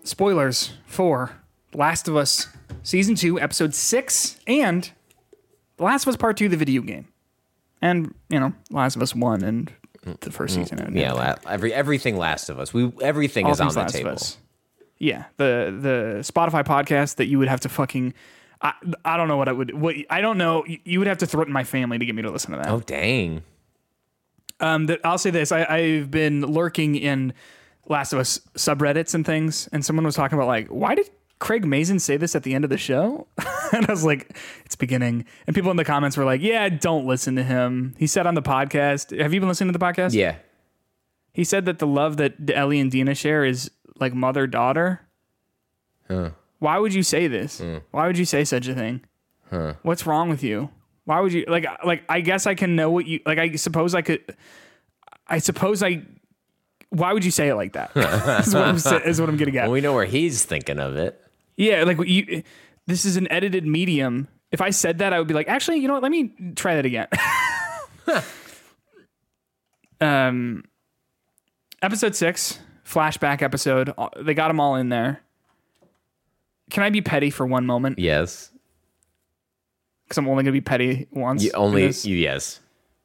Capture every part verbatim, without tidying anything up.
spoilers for Last of Us Season two, Episode six, and The Last of Us Part two, the video game. And, you know, Last of Us one and the first season. And yeah, la- every everything Last of Us. We Everything All is on things the Last of table. Us. Yeah, the the Spotify podcast that you would have to fucking... I, I don't know what I would... What, I don't know. You, you would have to threaten my family to get me to listen to that. Oh, dang. Um, the, I'll say this. I, I've been lurking in Last of Us subreddits and things, and someone was talking about, like, why did Craig Mazin say this at the end of the show? And I was like, it's beginning. And people in the comments were like, yeah, don't listen to him. He said on the podcast... Have you been listening to the podcast? Yeah. He said that the love that Ellie and Dina share is like mother-daughter. Huh. Why would you say this? Mm. Why would you say such a thing? Huh. What's wrong with you? Why would you like like I guess I can know what you like I suppose I could I suppose I why would you say it like that? is, what I'm, is what I'm getting at. Well, we know where he's thinking of it. Yeah, like you this is an edited medium. If I said that, I would be like, actually, you know what? Let me try that again. um episode six, flashback episode. They got them all in there. Can I be petty for one moment? Yes. Because I'm only going to be petty once. You only, you, yes.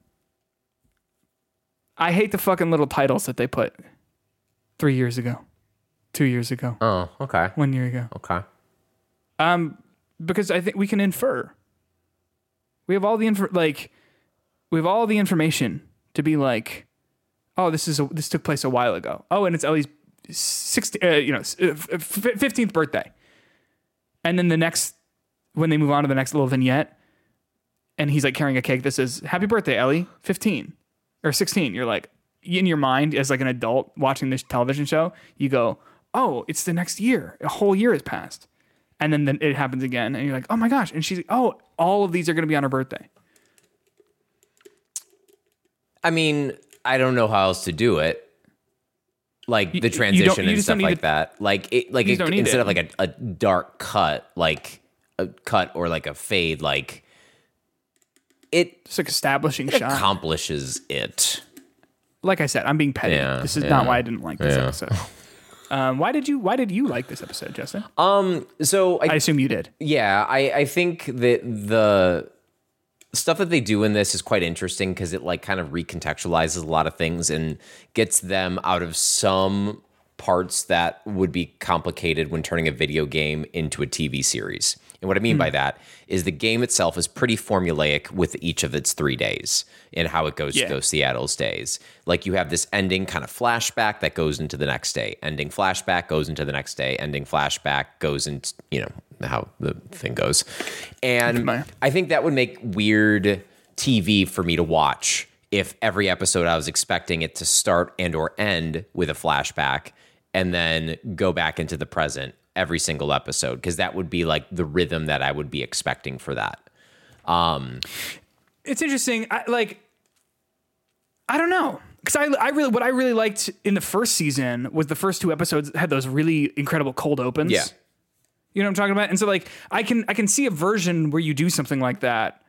I hate the fucking little titles that they put three years ago, two years ago. Oh, okay. One year ago. Okay. Um, because I think we can infer. We have all the info, like, we have all the information to be like, oh, this is a, this took place a while ago. Oh, and it's Ellie's sixty, uh, you know, fifteenth birthday. And then the next, when they move on to the next little vignette, and he's like carrying a cake that says, happy birthday, Ellie, fifteen or sixteen. You're like, in your mind, as like an adult watching this television show, you go, oh, it's the next year. A whole year has passed. And then, then it happens again. And you're like, oh my gosh. And she's like, oh, all of these are going to be on her birthday. I mean, I don't know how else to do it. Like the transition and stuff like that. Like it, like it, instead of like a, a dark cut, like a cut or like a fade, like it just like establishing it shot accomplishes it. Like I said, I'm being petty. Yeah, this is yeah, not why I didn't like this yeah. episode. Um, why did you? Why did you like this episode, Justin? Um, so I, I assume you did. Yeah, I I think that the stuff that they do in this is quite interesting because it like kind of recontextualizes a lot of things and gets them out of some parts that would be complicated when turning a video game into a T V series. And what I mean mm. by that is the game itself is pretty formulaic with each of its three days and how it goes yeah. to those Seattle's days. Like you have this ending kind of flashback that goes into the next day. Ending flashback goes into the next day. Ending flashback goes into, you know, how the thing goes. And I think that would make weird T V for me to watch if every episode I was expecting it to start and or end with a flashback and then go back into the present every single episode, because that would be like the rhythm that I would be expecting for that. Um, it's interesting. I, like, I don't know. Because I, I really, what I really liked in the first season was the first two episodes had those really incredible cold opens. Yeah. You know what I'm talking about? And so like, I can, I can see a version where you do something like that.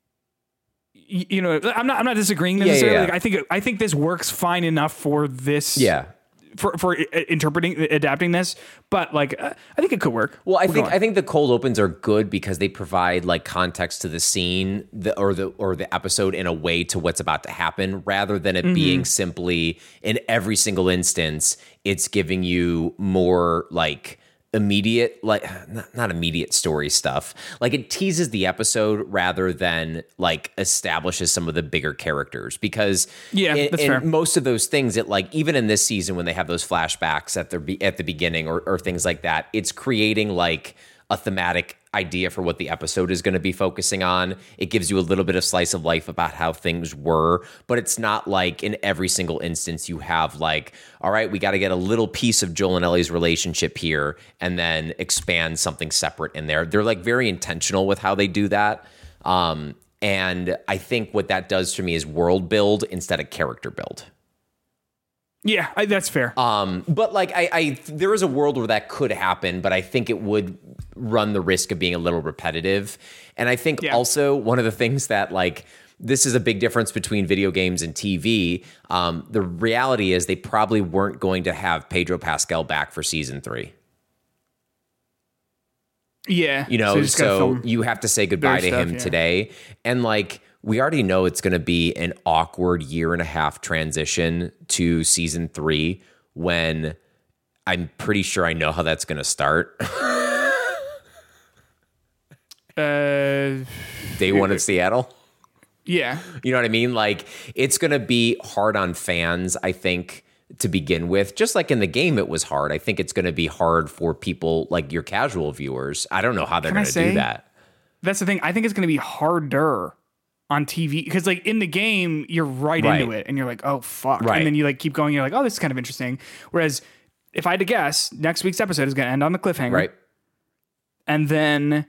You, you know, I'm not, I'm not disagreeing necessarily. Yeah, yeah, yeah. Like, I think, I think this works fine enough for this. Yeah. For, for interpreting, adapting this, but like uh, I think it could work. Well, I We're think going. I think the cold opens are good because they provide like context to the scene, the, or the or the episode in a way to what's about to happen, rather than it mm-hmm. being simply in every single instance. It's giving you more like immediate, like not, not immediate story stuff. Like it teases the episode rather than like establishes some of the bigger characters, because yeah, in, that's in fair. most of those things, it like even in this season when they have those flashbacks at the at the beginning or, or things like that, it's creating like a thematic idea for what the episode is going to be focusing on. It gives you a little bit of slice of life about how things were, but it's not like in every single instance you have like, all right, we got to get a little piece of Joel and Ellie's relationship here and then expand something separate in there. They're like very intentional with how they do that. Um, and I think what that does for me is world build instead of character build. Yeah, I, that's fair. Um, but like, I, I, there is a world where that could happen, but I think it would run the risk of being a little repetitive. And I think yeah. also one of the things that like, this is a big difference between video games and T V. Um, the reality is they probably weren't going to have Pedro Pascal back for season three. Yeah. You know, you so, just gotta film you have to say goodbye to their him stuff, yeah. today. And like, we already know it's going to be an awkward year and a half transition to season three when I'm pretty sure I know how that's going to start. Uh, Day one of Seattle. yeah. You know what I mean? Like, it's going to be hard on fans, I think, to begin with. Just like in the game, it was hard. I think it's going to be hard for people like your casual viewers. I don't know how they're Can I going to say- do that. That's the thing. I think it's going to be harder on T V because, like, in the game, you're right, Right. into it and you're like, oh, fuck. Right. And then you, like, keep going. You're like, oh, this is kind of interesting. Whereas if I had to guess, next week's episode is going to end on the cliffhanger. Right. And then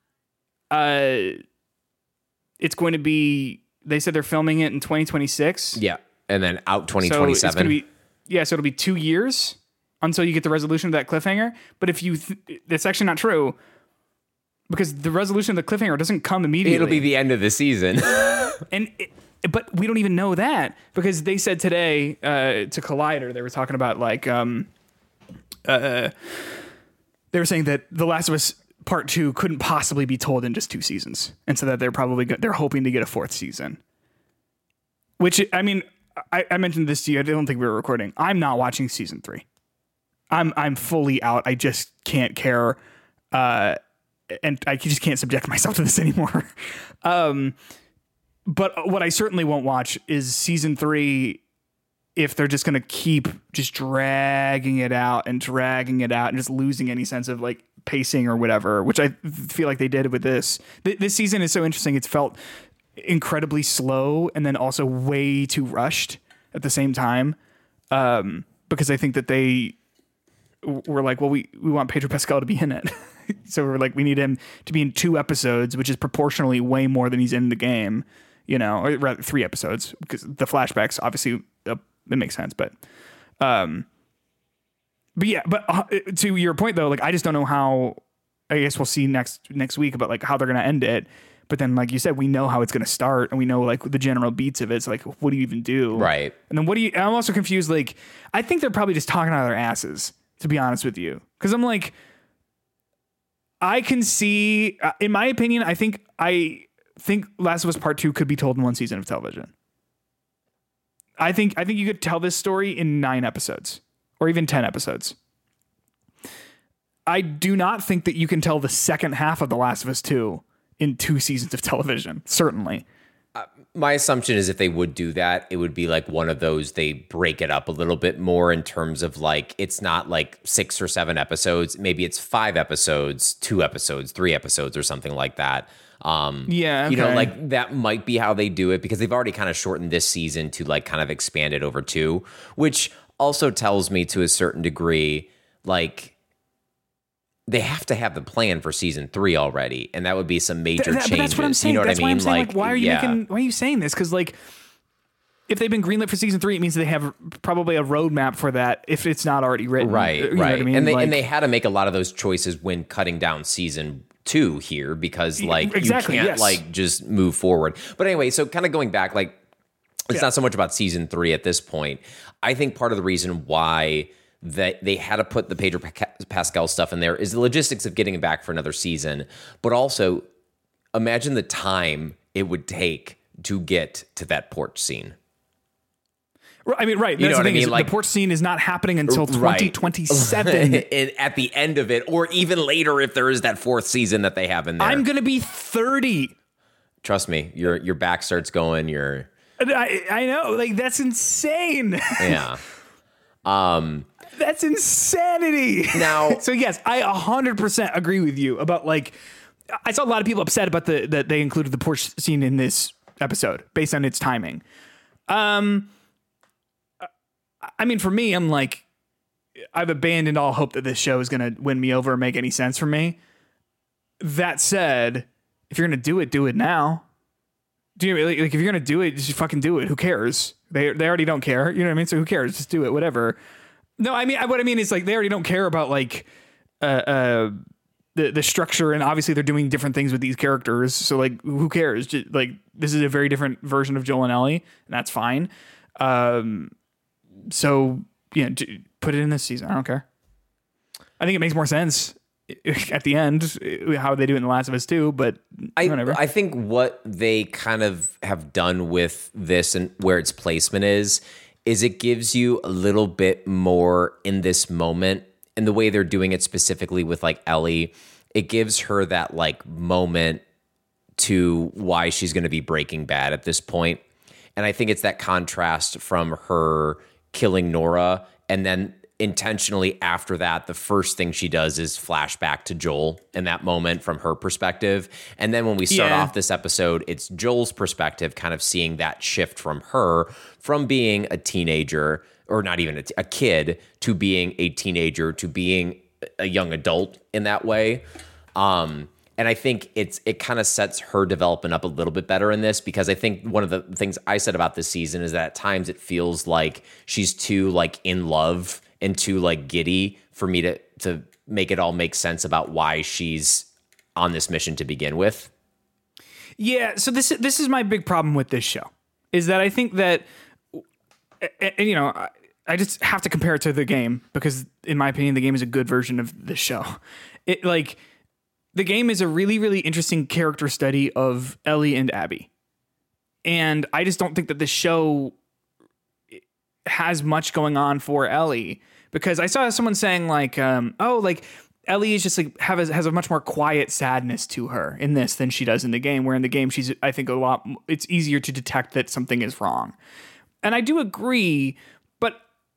uh, it's going to be, they said they're filming it in twenty twenty-six. Yeah. And then out So it's twenty twenty-seven. going to be, yeah, so it'll be two years until you get the resolution of that cliffhanger. But if you, th- that's actually not true because the resolution of the cliffhanger doesn't come immediately. It'll be the end of the season. And it, but we don't even know that because they said today uh, to Collider, they were talking about like, um, uh, they were saying that The Last of Us Part Two couldn't possibly be told in just two seasons, and so that they're probably go- they're hoping to get a fourth season. Which I mean, I, I mentioned this to you. I don't think we were recording. I'm not watching season three. I'm I'm fully out. I just can't care, uh, and I just can't subject myself to this anymore. um, but what I certainly won't watch is season three if they're just going to keep just dragging it out and dragging it out and just losing any sense of like pacing or whatever, which I feel like they did with this. Th- this season is so interesting. It's felt incredibly slow and then also way too rushed at the same time. Um, because I think that they w- were like, well, we, we want Pedro Pascal to be in it. So we're like, we need him to be in two episodes, which is proportionally way more than he's in the game, you know, or rather three episodes because the flashbacks, obviously, uh, it makes sense. But, um, but yeah, but uh, to your point though, like, I just don't know how, I guess we'll see next, next week about like how they're going to end it. But then, like you said, we know how it's going to start and we know like the general beats of it. It's like, what do you even do? Right. And then what do you, I'm also confused. Like, I think they're probably just talking out of their asses, to be honest with you. Cause I'm like, I can see, uh, in my opinion, I think, I think Last of Us Part Two could be told in one season of television. I think, I think you could tell this story in nine episodes or even ten episodes. I do not think that you can tell the second half of The Last of Us Two in two seasons of television. Certainly. My assumption is if they would do that, it would be like one of those, they break it up a little bit more in terms of like, it's not like six or seven episodes. Maybe it's five episodes, two episodes, three episodes or something like that. Um, Yeah, You know, okay. like that might be how they do it because they've already kind of shortened this season to like kind of expand it over two, which also tells me to a certain degree, like, they have to have the plan for season three already, and that would be some major Th- that- changes. But that's what I'm saying. You know what that's I why mean? I'm saying, like, why are you yeah. making? Why are you saying this? Because like, if they've been greenlit for season three, it means they have probably a roadmap for that. If it's not already written, right, you know right, what I mean? and they like, and they had to make a lot of those choices when cutting down season two here because like exactly, you can't yes. like just move forward. But anyway, so kind of going back, like it's Yeah. not so much about season three at this point. I think part of the reason why that they had to put the Pedro Pascal stuff in there is the logistics of getting it back for another season, but also imagine the time it would take to get to that porch scene. I mean, right. You That's know the what I thing is mean? Like- the porch scene is not happening until Right. twenty twenty-seven. And at the end of it, or even later if there is that fourth season that they have in there. I'm gonna be thirty. Trust me, your your back starts going, your I, I know, like that's insane. yeah. Um That's insanity. Now- so yes, I one hundred percent agree with you about like, I saw a lot of people upset about the that they included the porch scene in this episode based on its timing. Um, I mean, for me, I'm like, I've abandoned all hope that this show is going to win me over or make any sense for me. That said, if you're going to do it, do it now. Do you like, like if you're going to do it, just fucking do it. Who cares? They they already don't care. You know what I mean? So who cares? Just do it. Whatever. No, I mean, what I mean is like they already don't care about like uh, uh, the the structure, and obviously they're doing different things with these characters. So like, who cares? Just, like this is a very different version of Joel and Ellie, and that's fine. Um, so yeah, j- put it in this season. I don't care. I think it makes more sense at the end, how they do it in The Last of Us two, but I, whatever. I think what they kind of have done with this and where its placement is, is it gives you a little bit more in this moment, and the way they're doing it specifically with like Ellie, it gives her that like moment to why she's going to be Breaking Bad at this point. And I think it's that contrast from her killing Nora, and then intentionally after that, the first thing she does is flashback to Joel in that moment from her perspective. And then when we start Yeah. off this episode, it's Joel's perspective, kind of seeing that shift from her, from being a teenager, or not even a, t- a kid, to being a teenager, to being a young adult in that way. Um, and I think it's it kind of sets her development up a little bit better in this, because I think one of the things I said about this season is that at times it feels like she's too like in love and too like giddy for me to to make it all make sense about why she's on this mission to begin with. Yeah, so this this is my big problem with this show, is that I think that, and you know, I, I just have to compare it to the game, because in my opinion, the game is a good version of the show. It like the game is a really really interesting character study of Ellie and Abby, and I just don't think that the show has much going on for Ellie, because I saw someone saying like, um, oh, like Ellie is just like have a, has a much more quiet sadness to her in this than she does in the game, where in the game she's, I think, a lot, it's easier to detect that something is wrong. And I do agree, but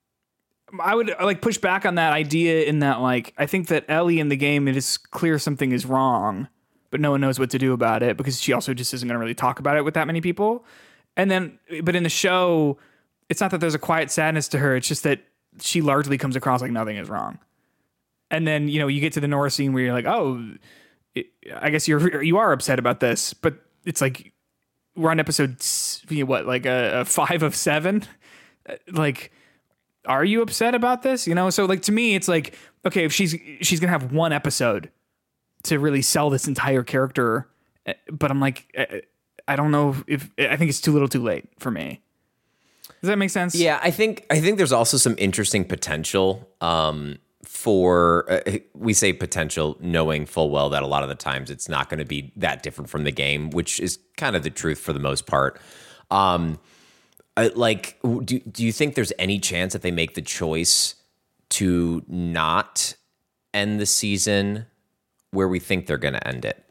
I would like push back on that idea in that, like, I think that Ellie in the game, it is clear something is wrong, but no one knows what to do about it, because she also just isn't going to really talk about it with that many people. And then, but in the show, it's not that there's a quiet sadness to her. It's just that she largely comes across like nothing is wrong. And then, you know, you get to the Nora scene where you're like, oh, it, I guess you're, you are upset about this, but it's like, we're on episode, you know, what, like a, a five of seven? Like, are you upset about this? You know? So like, to me, it's like, okay, if she's, she's going to have one episode to really sell this entire character, but I'm like, I don't know if, I think it's too little too late for me. Does that make sense? Yeah, I think I think there's also some interesting potential um, for uh, we say potential, knowing full well that a lot of the times it's not going to be that different from the game, which is kind of the truth for the most part. Um, I, like, do do you think there's any chance that they make the choice to not end the season where we think they're going to end it?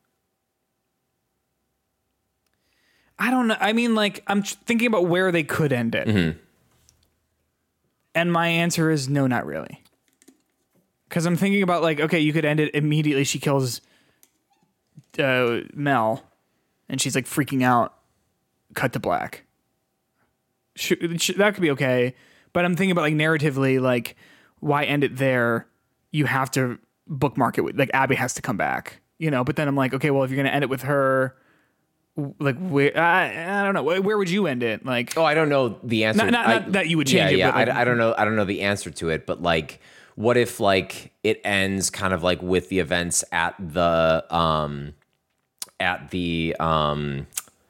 I don't know. I mean, like, I'm thinking about where they could end it. Mm-hmm. And my answer is no, not really. Because I'm thinking about, like, okay, you could end it immediately. She kills uh, Mel, and she's, like, freaking out. Cut to black. Sh- sh- that could be okay. But I'm thinking about, like, narratively, like, why end it there? You have to bookmark it. With, like, Abby has to come back. You know, but then I'm like, okay, well, if you're going to end it with her... Like where I, I don't know, where would you end it? Like, oh, I don't know the answer. Not, not, I, not that you would yeah, change it. Yeah, but like, I, I don't know. I don't know the answer to it. But like, what if like it ends kind of like with the events at the um at the um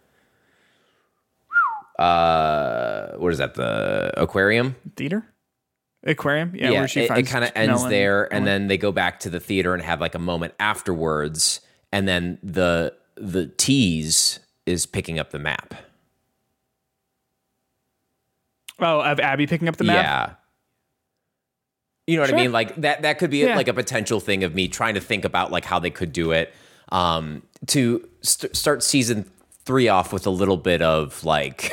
uh what is that, the aquarium theater aquarium? Yeah, yeah where she it, finds it kind of ends Mel there, and Ellen. then they go back to the theater and have like a moment afterwards, and then the the tease is picking up the map. Oh, of Abby picking up the map? Yeah. You know what Sure. I mean? Like that that could be Yeah. like a potential thing of me trying to think about like how they could do it, um, to st- start season three off with a little bit of like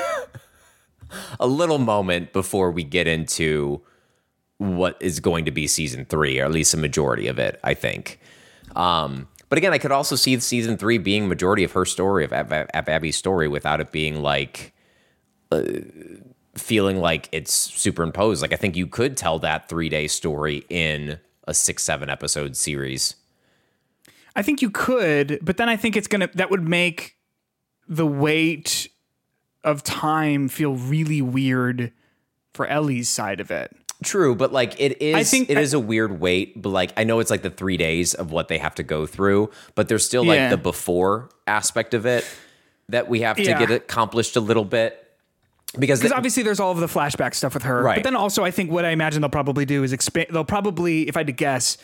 a little moment before we get into what is going to be season three, or at least a majority of it, I think. Um, But again, I could also see season three being majority of her story, of, Ab- of Abby's story, without it being like uh, feeling like it's superimposed. Like I think you could tell that three day story in a six, seven episode series. I think you could, but then I think it's gonna that would make the weight of time feel really weird for Ellie's side of it. True, but like it is, I think it I- is a weird wait. But like I know it's like the three days of what they have to go through, but there's still like Yeah. the before aspect of it that we have to Yeah. get accomplished a little bit. Because Because the- obviously there's all of the flashback stuff with her. Right. But then also I think what I imagine they'll probably do is expand. They'll probably, if I had to guess,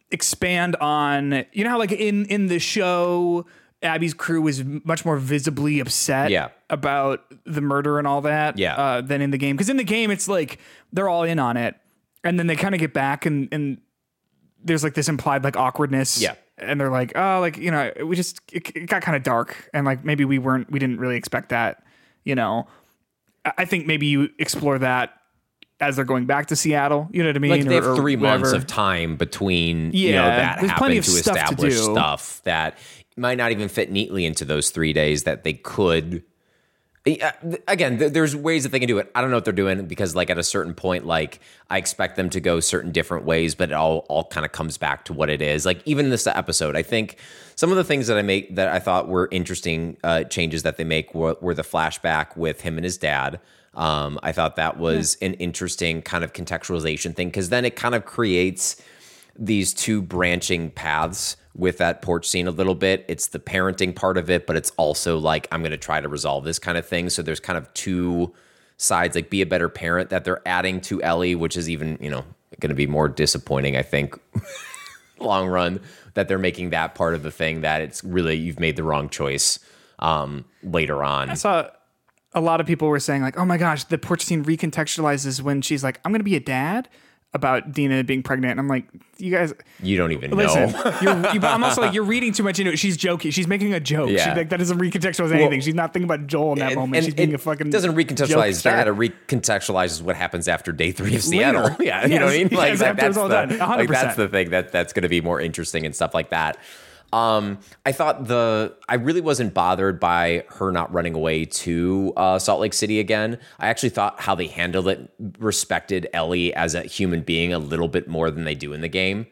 expand on, you know how like in in the show Abby's crew was much more visibly upset Yeah. about the murder and all that Yeah. uh, than in the game. Because in the game, it's like they're all in on it. And then they kind of get back and, and there's like this implied like awkwardness. Yeah. And they're like, oh, like, you know, we just, it, it got kind of dark. And like maybe we weren't, we didn't really expect that, you know. I, I think maybe you explore that as they're going back to Seattle. You know what I mean? Like they have Or- or three months whatever. of time between, you Yeah, know, that there's plenty happened of to stuff to establish do. stuff that might not even fit neatly into those three days that they could. Yeah, again, th- there's ways that they can do it. I don't know what they're doing because, like, at a certain point, like, I expect them to go certain different ways, but it all all kind of comes back to what it is. Like, even in this episode, I think some of the things that I make that I thought were interesting uh, changes that they make were, were the flashback with him and his dad. Um, I thought that was yeah. an interesting kind of contextualization thing because then it kind of creates these two branching paths with that porch scene a little bit. It's the parenting part of it, but it's also like, I'm going to try to resolve this kind of thing. So there's kind of two sides, like be a better parent that they're adding to Ellie, which is even, you know, going to be more disappointing, I think, long run, that they're making that part of the thing that it's really, you've made the wrong choice um, later on. I saw a lot of people were saying like, oh my gosh, the porch scene recontextualizes when she's like, I'm going to be a dad, about Dina being pregnant. And I'm like, you guys, you don't even listen, know. you're, you, I'm also like, you're reading too much into it. She's joking. She's making a joke. Yeah. She, like, that doesn't recontextualize anything. Well, She's not thinking about Joel in that and, moment. And She's being it a fucking doesn't recontextualize that. jokester. It recontextualizes what happens after day three of Seattle. Later. Yeah, you Yes, know what I mean? Like yes, that, after it's that's all the, done. one hundred like percent. that's the thing that that's going to be more interesting and stuff like that. Um, I thought the I really wasn't bothered by her not running away to uh, Salt Lake City again. I actually thought how they handled it respected Ellie as a human being a little bit more than they do in the game.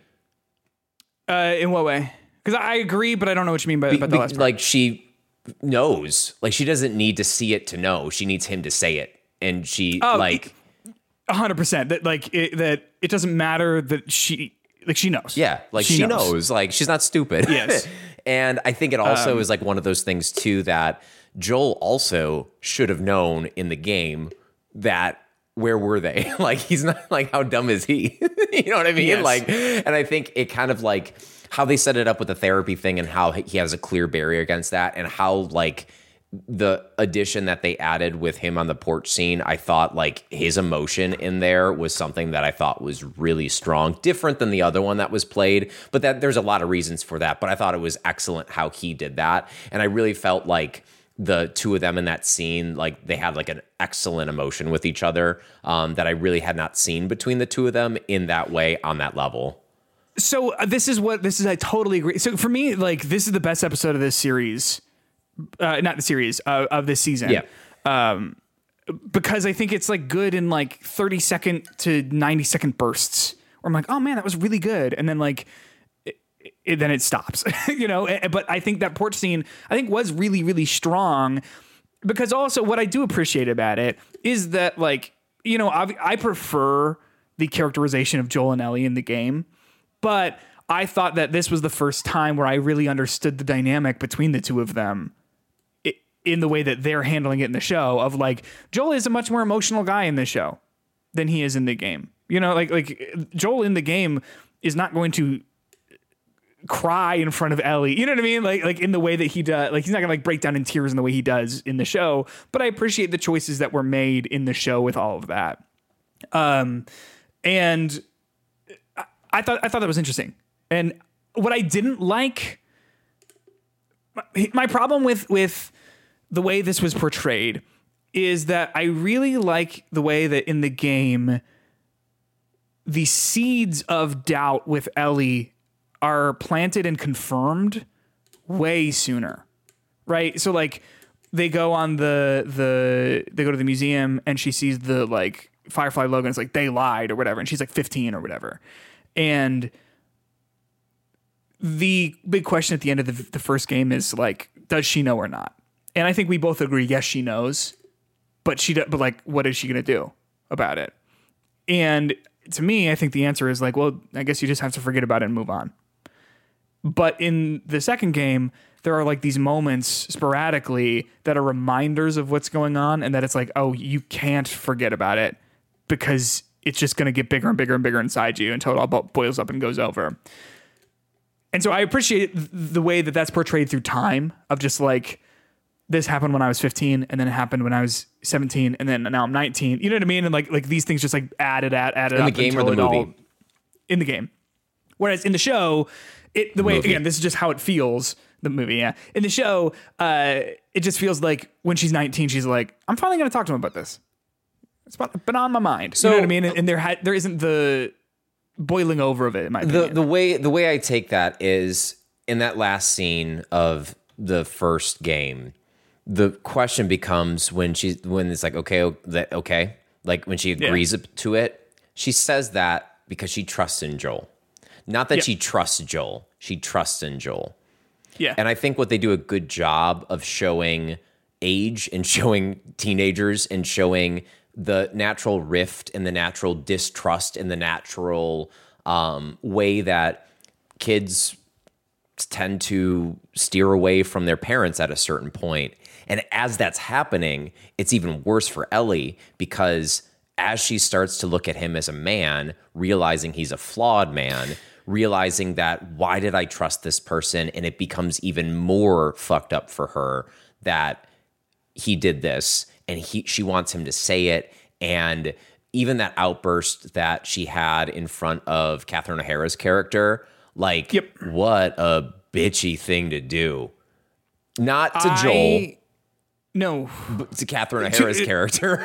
Uh, in what way? Because I agree, but I don't know what you mean by, Be, by the be, last part. like she knows, like she doesn't need to see it to know. She needs him to say it, and she Oh, like a hundred percent that like it, that it doesn't matter that she like she knows. yeah, like she, she knows. knows. Like she's not stupid. Yes. And I think it also Um, is like one of those things too that Joel also should have known in the game that where were they? Like he's not like how dumb is he? You know what I mean? Yes. Like, and I think it kind of like how they set it up with the therapy thing and how he has a clear barrier against that and how like the addition that they added with him on the porch scene, I thought like his emotion in there was something that I thought was really strong, different than the other one that was played, but that there's a lot of reasons for that. But I thought it was excellent how he did that. And I really felt like the two of them in that scene, like they had like an excellent emotion with each other um, that I really had not seen between the two of them in that way on that level. So uh, this is what this is. I totally agree. So for me, like this is the best episode of this series. Uh, not the series uh, of this season. Yeah. Um, because I think it's like good in like thirty second to ninety second bursts where I'm like, oh man, that was really good. And then like, it, it, then it stops, you know, but I think that porch scene, I think was really, really strong because also what I do appreciate about it is that like, you know, I, I prefer the characterization of Joel and Ellie in the game, but I thought that this was the first time where I really understood the dynamic between the two of them in the way that they're handling it in the show of like Joel is a much more emotional guy in this show than he is in the game. You know, like, like Joel in the game is not going to cry in front of Ellie. You know what I mean? Like, like in the way that he does, like he's not gonna like break down in tears in the way he does in the show, but I appreciate the choices that were made in the show with all of that. Um, and I, I thought, I thought that was interesting. And what I didn't like, my, my problem with, with, the way this was portrayed is that I really like the way that in the game, the seeds of doubt with Ellie are planted and confirmed way sooner. Right. So like they go on the, the, they go to the museum and she sees the like Firefly logo and it's like, they lied or whatever. And she's like fifteen or whatever. And the big question at the end of the, the first game is like, does she know or not? And I think we both agree, yes, she knows, but she, but like, what is she going to do about it? And to me, I think the answer is like, well, I guess you just have to forget about it and move on. But in the second game, there are like these moments sporadically that are reminders of what's going on and that it's like, oh, you can't forget about it because it's just going to get bigger and bigger and bigger inside you until it all boils up and goes over. And so I appreciate th- the way that that's portrayed through time of just like, this happened when I was fifteen, and then it happened when I was seventeen, and then now I'm nineteen. You know what I mean? And like like these things just like added, add, added In up the game or until the it all- movie? in the game. Whereas in the show, it the way Movie. again, this is just how it feels. The movie, yeah. In the show, uh, it just feels like when she's nineteen, she's like, I'm finally going to talk to him about this. It's been on my mind. So- you know what I mean? And, and there ha- there isn't the boiling over of it. In my the opinion. the way the way I take that is in that last scene of the first game. The question becomes when she when it's like okay oh, that okay like when she agrees to it, she says that because she trusts in Joel, not that Yeah. she trusts Joel. She trusts in Joel, yeah, and I think what they do a good job of showing age and showing teenagers and showing the natural rift and the natural distrust and the natural um, way that kids tend to steer away from their parents at a certain point. And as that's happening, it's even worse for Ellie because as she starts to look at him as a man, realizing he's a flawed man, realizing that why did I trust this person? And it becomes even more fucked up for her that he did this and he she wants him to say it. And even that outburst that she had in front of Catherine O'Hara's character, like, Yep. what a bitchy thing to do. Not to I- Joel, No, but to Catherine O'Hara's it- character.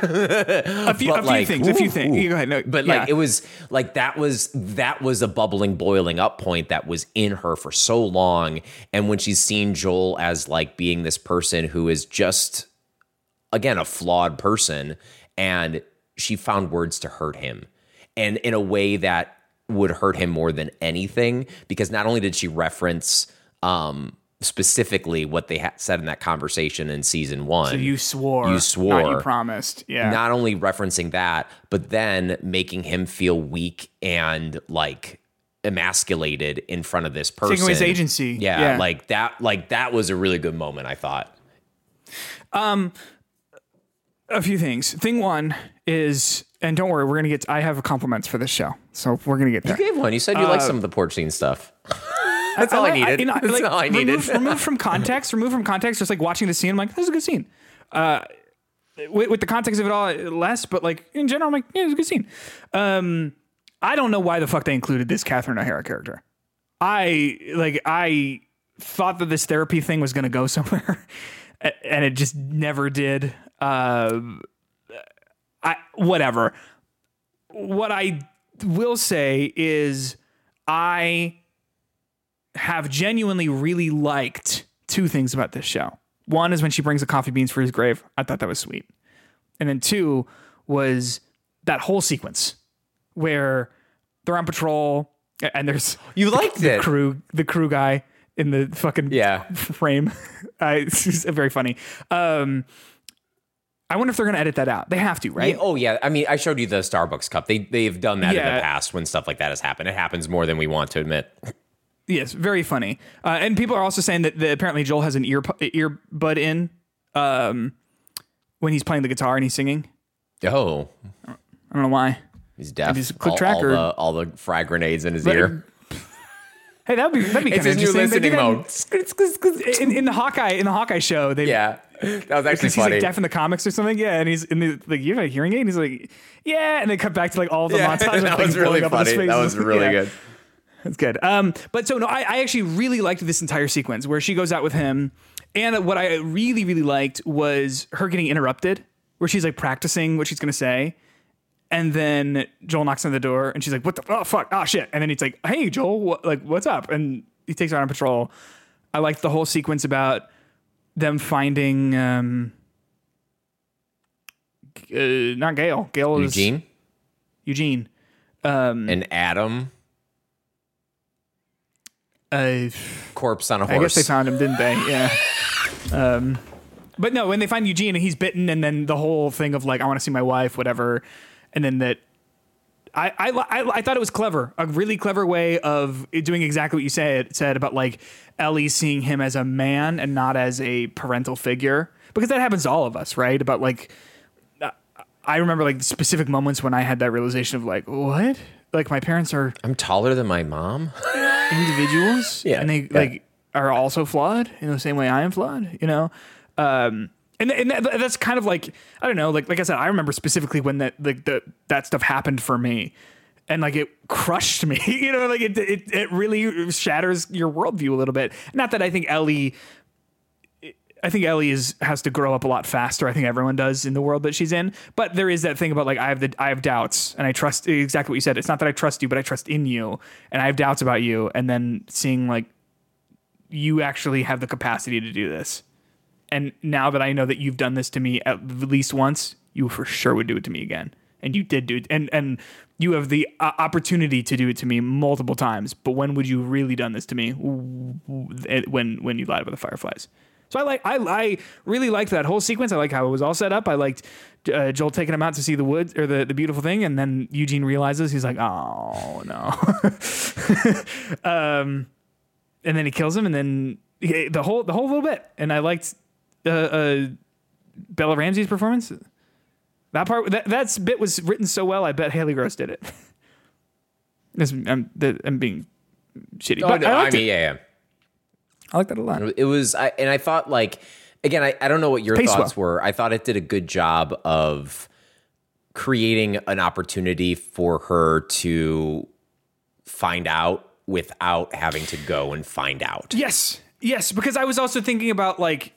a few, But a few like, things. A few ooh, things. ooh. You go ahead. No, But yeah. like it was like that was that was a bubbling, boiling up point that was in her for so long. And when she's seen Joel as like being this person who is just again a flawed person, and she found words to hurt him, and in a way that would hurt him more than anything, because not only did she reference um, specifically what they ha- said in that conversation in season one. So you swore. You swore. Not you promised. Yeah. Not only referencing that, but then making him feel weak and like emasculated in front of this person. Taking away his agency. Yeah, Yeah. like that. Like that was a really good moment, I thought. A few things. Thing one is, and don't worry, we're gonna get. I have compliments for this show, so we're gonna get there. You gave one. You said you Uh, liked some of the porch scene stuff. That's all I, needed. you know, That's like, all I needed. Removed, removed from context. Removed from context. Just like watching the scene, I'm like, this is a good scene. Uh, with, with the context of it all, less, but like in general, I'm like, yeah, it's a good scene. Um, I don't know why the fuck they included this Catherine O'Hara character. I like I thought that this therapy thing was gonna go somewhere, and it just never did. Uh, I whatever. What I will say is I have genuinely really liked two things about this show. One is when she brings the coffee beans for his grave. I thought that was sweet. And then two was that whole sequence where they're on patrol and there's You liked the it. crew, the crew guy in the fucking Yeah. frame. uh, it's just very funny. Um, I wonder if they're going to edit that out. They have to, right? Yeah, oh yeah, I mean, I showed you the Starbucks cup. They they've done that in Yeah. the past when stuff like that has happened. It happens more than we want to admit. Yes, very funny. Uh, and people are also saying that, that apparently Joel has an ear earbud in um, when he's playing the guitar and he's singing. Oh, I don't know why. he's deaf. Just click all, track all or- the all the frag grenades in his But- ear. Hey, that'd be that'd be It's kind of his new interesting. They listening did mode. that In, in the Hawkeye in the Hawkeye show, they Yeah, that was actually because he's funny. like deaf in the comics or something. Yeah, and he's in the like you have a hearing aid. And he's like, yeah, and they cut back to like all the yeah, montage. of that things was really blowing up on his funny. face. That was really Yeah. good. That's good. Um, but so no, I, I actually really liked this entire sequence where she goes out with him, and what I really really liked was her getting interrupted, where she's like practicing what she's gonna say, and then Joel knocks on the door, and she's like, "What the? Oh fuck! Oh shit!" And then he's like, "Hey Joel, what, like what's up?" And he takes her out on patrol. I liked the whole sequence about them finding um, uh, not Gail. Gail is Eugene Eugene. Um, and Adam, uh, corpse on a I guess horse. they found him, didn't they? Yeah. Um, but no, when they find Eugene and he's bitten, and then the whole thing of like, I want to see my wife, whatever, and then that. I, I, I, I thought it was clever, a really clever way of doing exactly what you said said about like Ellie seeing him as a man and not as a parental figure, because that happens to all of us, right? About like, I remember like specific moments when I had that realization of like, what? like my parents are I'm taller than my mom. individuals, Yeah, and they yeah. like are also flawed in the same way I am flawed. You know, um, and and that, that's kind of like I don't know, like like I said, I remember specifically when that like the that stuff happened for me, and like it crushed me. You know, like it it it really shatters your worldview a little bit. Not that I think Ellie. I think Ellie is has to grow up a lot faster. I think everyone does in the world that she's in. But there is that thing about like I have the I have doubts, and I trust exactly what you said. It's not that I trust you, but I trust in you, and I have doubts about you. And then seeing like you actually have the capacity to do this, and now that I know that you've done this to me at least once, you for sure would do it to me again, and you did do it, and and you have the uh, opportunity to do it to me multiple times. But when would you really done this to me? When when you lied about the fireflies. So I like I I really liked that whole sequence. I like how it was all set up. I liked uh, Joel taking him out to see the woods or the, the beautiful thing, and then Eugene realizes he's like, oh no, um, and then he kills him, and then he, the whole the whole little bit. And I liked uh, uh, Bella Ramsey's performance. That part that that's bit was written so well. I bet Haley Gross did it. This, I'm I'm being shitty, Oh, but no, I, I liked mean, it. yeah, yeah. I like that a lot. It was, I, and I thought like, again, I, I don't know what your Pace thoughts well. were. I thought it did a good job of creating an opportunity for her to find out without having to go and find out. Yes, yes, because I was also thinking about like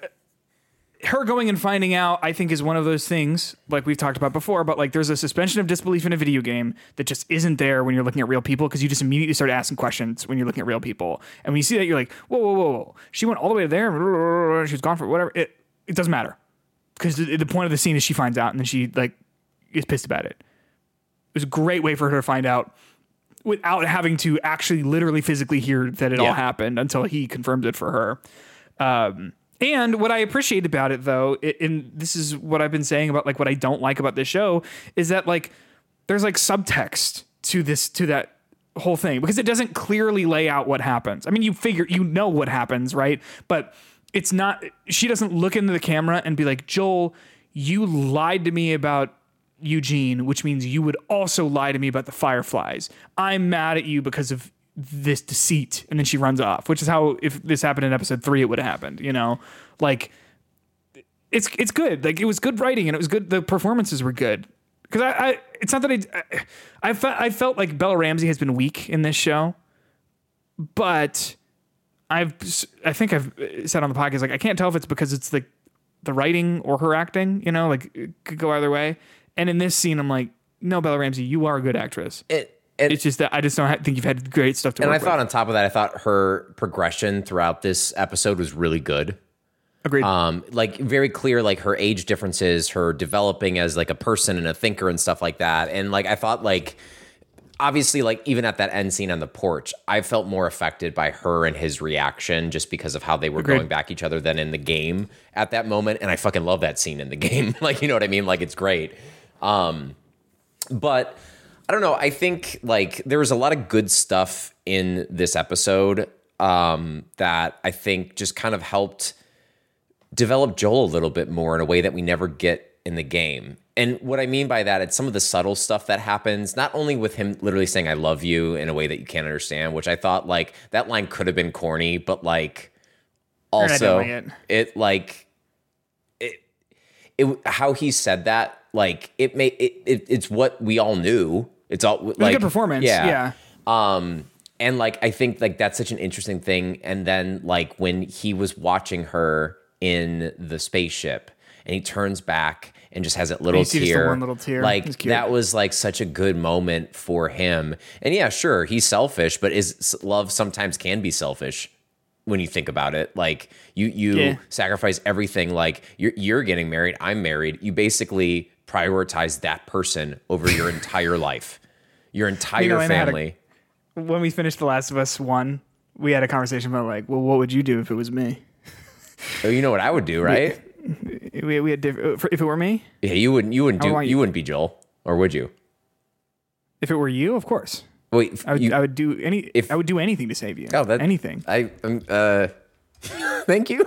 her going and finding out. I think is one of those things like we've talked about before. But like, there's a suspension of disbelief in a video game that just isn't there when you're looking at real people because you just immediately start asking questions when you're looking at real people. And when you see that, you're like, whoa, whoa, whoa, whoa! She went all the way there. She was gone for whatever. It it doesn't matter because the, the point of the scene is she finds out and then she like is pissed about it. It was a great way for her to find out without having to actually literally physically hear that it Yeah. all happened until he confirmed it for her. Um, and what I appreciate about it though, it, and this is what I've been saying about like what I don't like about this show is that like there's like subtext to this, to that whole thing because it doesn't clearly lay out what happens. I mean, you figure, you know what happens, right? But it's not, she doesn't look into the camera and be like, Joel, you lied to me about Eugene, which means you would also lie to me about the fireflies. I'm mad at you because of this deceit. And then she runs off, which is how, if this happened in episode three, it would have happened, you know, like it's, it's good. Like it was good writing and it was good. The performances were good. Cause I, I it's not that I, I, I felt, I felt like Bella Ramsey has been weak in this show, but I've, I think I've said on the podcast, like, I can't tell if it's because it's like the writing or her acting, you know, like it could go either way. And in this scene, I'm like, no, Bella Ramsey, you are a good actress. It, it, It's just that I just don't ha- think you've had great stuff to and work I with. thought on top of that, I thought her progression throughout this episode was really good. Agreed. Um, like very clear, like her age differences, her developing as like a person and a thinker and stuff like that. And like, I thought like, obviously, like even at that end scene on the porch, I felt more affected by her and his reaction just because of how they were Agreed. going back each other than in the game at that moment. And I fucking love that scene in the game. Like, you know what I mean? Like, it's great. Um, but I don't know. I think like there was a lot of good stuff in this episode um, that I think just kind of helped develop Joel a little bit more in a way that we never get in the game. And what I mean by that, it's some of the subtle stuff that happens, not only with him literally saying, I love you in a way that you can't understand, which I thought like that line could have been corny, but like also it. it like it, it, how he said that, like it made it, it it's what we all knew. It's all like it was a good performance. Yeah. Yeah. Um, and like, I think like that's such an interesting thing. And then like when he was watching her in the spaceship and he turns back and just has that little you see just the tear, one little tear. like It's cute. that was like such a good moment for him. And yeah, sure, he's selfish, but is love sometimes can be selfish when you think about it. Like you, you Yeah. sacrifice everything. Like you're, you're getting married. I'm married. You basically prioritize that person over your entire life, your entire You know, and I had a- family. When we finished The Last of Us one, we had a conversation about like, well, what would you do if it was me? Oh, you know what I would do, right? We, we had diff- if it were me, Yeah, you wouldn't. You wouldn't I do. want You you- wouldn't be Joel, or would you? if it were you, of course, Wait, I would. you, I would do any. if- I would do anything to save you. Oh, that- anything. I. Um, uh, thank you.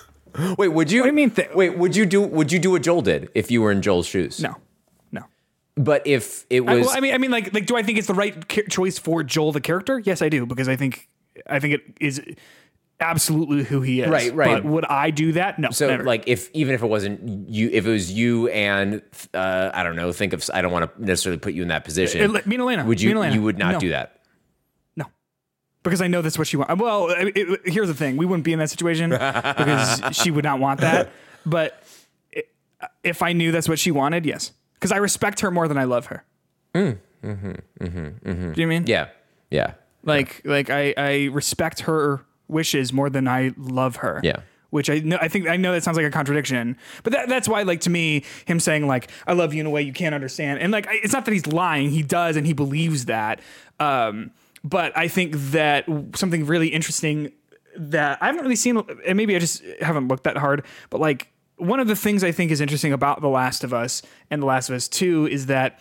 Wait, would you? What do you mean? Th- Wait, would you do? Would you do what Joel did if you were in Joel's shoes? No, no. But if it I, was, well, I mean, I mean, like, like, do I think it's the right ca- choice for Joel the character? Yes, I do, because I think, I think it is absolutely who he is. Right, right. But would I do that? No. so never. like if even if it wasn't you, if it was you and uh, I don't know, think of I don't want to necessarily put you in that position. Uh, me and Elena. Would you? Me and Elena. You would not No. do that. No, because I know that's what she wants. Well, it, it, here's the thing: we wouldn't be in that situation because she would not want that. But it, if I knew that's what she wanted, yes, because I respect her more than I love her. Mm, mm-hmm, mm-hmm, mm-hmm. Do you mean? Yeah, yeah. Like, like I, I respect her wishes more than I love her. Yeah. Which I know, I think I know that sounds like a contradiction, but that, that's why, like, to me, him saying like I love you in a way you can't understand, and like it's not that he's lying, he does, and he believes that. Um, but I think that something really interesting that I haven't really seen, and maybe I just haven't looked that hard, but like one of the things I think is interesting about The Last of Us and The Last of Us two is that.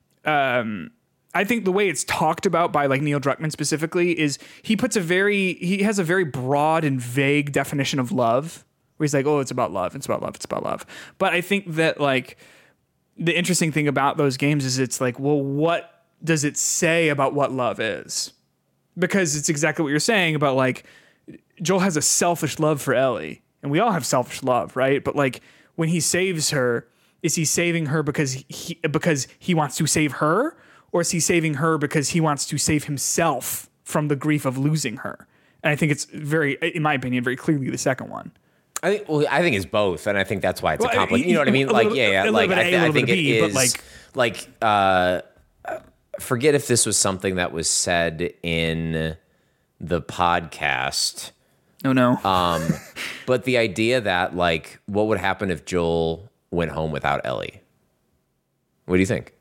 Um, I think the way it's talked about by like Neil Druckmann specifically is he puts a very, he has a very broad and vague definition of love where he's like, oh, it's about love. It's about love. It's about love. But I think that like the interesting thing about those games is it's like, well, what does it say about what love is? Because it's exactly what you're saying about like Joel has a selfish love for Ellie and we all have selfish love, right? But like when he saves her, is he saving her because he, because he wants to save her? Or is he saving her because he wants to save himself from the grief of losing her? And I think it's very, in my opinion, very clearly the second one. I think. Well, I think it's both, and I think that's why it's Well, a complicated. You know what I mean? a Like, little- yeah, yeah. a Like, little bit I, A, th- a I little think bit it B, but, is like- like. Uh, forget if this was something that was said in the podcast. Oh no. Um, but the idea that like, what would happen if Joel went home without Ellie? What do you think?